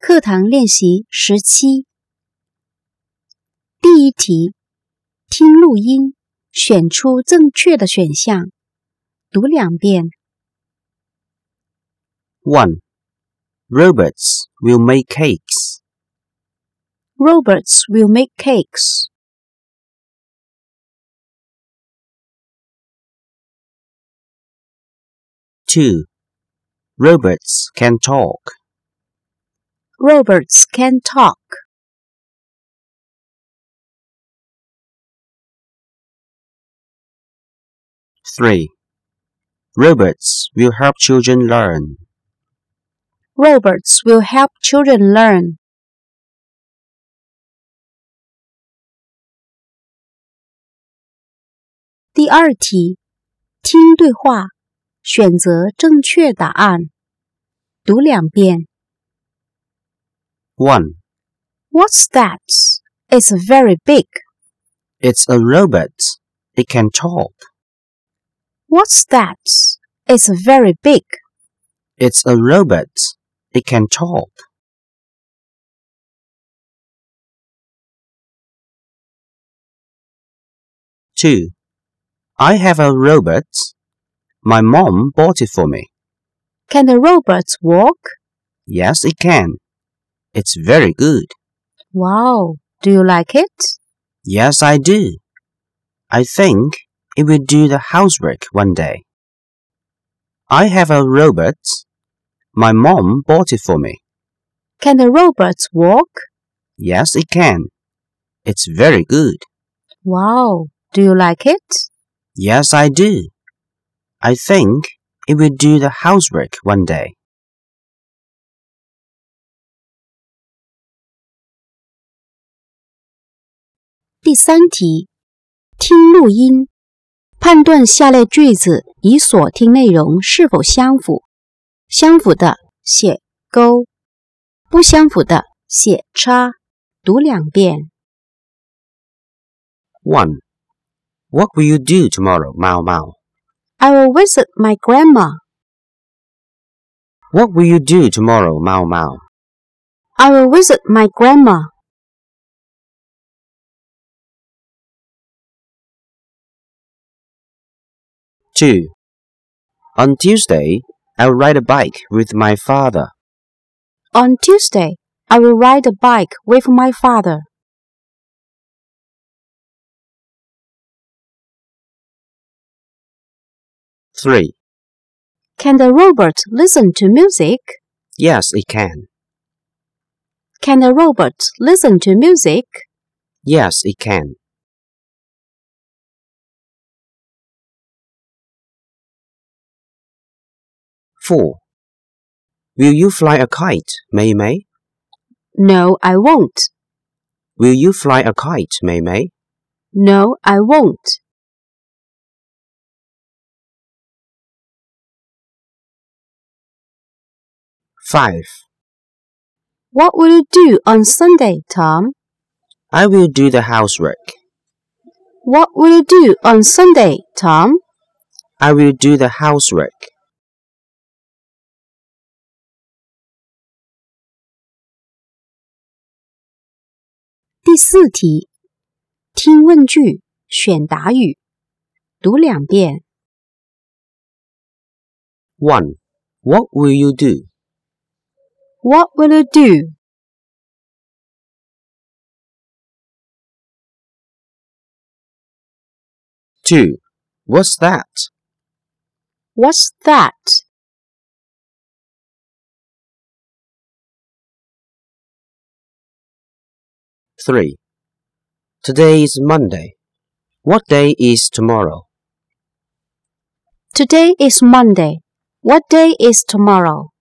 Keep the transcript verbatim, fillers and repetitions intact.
课堂练习十七。第一题，听录音，选出正确的选项，读两遍。 one. Robots will make cakes. Robots will make cakes. two. Robots can talk. Robots can talk. three. Robots will help children learn. Robots will help children learn. 第二题，听对话，选择正确答案，读两遍。 one. What's that? It's very big. It's a robot. It can talk. What's that? It's very big. It's a robot. It can talk. two. I have a robot. My mom bought it for me. Can the robots walk? Yes, it can. It's very good. Wow, do you like it? Yes, I do. I think it will do the housework one day. I have a robot. My mom bought it for me. Can the robots walk? Yes, it can. It's very good. Wow, do you like it? Yes, I do. I think it will do the housework one day. 第三题，听录音，判断下列句子与所听内容是否相符。相符的写勾，不相符的写叉。读两遍。 one. What will you do tomorrow, Mao Mao? I will visit my grandma. What will you do tomorrow, Mao Mao? I will visit my grandma. two. On Tuesday, I'll ride a bike with my father. On Tuesday, I will ride a bike with my father. three. Can the robot listen to music? Yes, it can. Can the robot listen to music? Yes, it can. four. Will you fly a kite, Mei Mei? No, I won't. Will you fly a kite, Mei Mei? No, I won't. five. What will you do on Sunday, Tom? I will do the housework. What will you do on Sunday, Tom? I will do the housework. 第四题，听问句，选答语，读两遍。 one. What will you do? What will you do? two. What's that? What's that? three. Today is Monday. What day is tomorrow? Today is Monday. What day is tomorrow?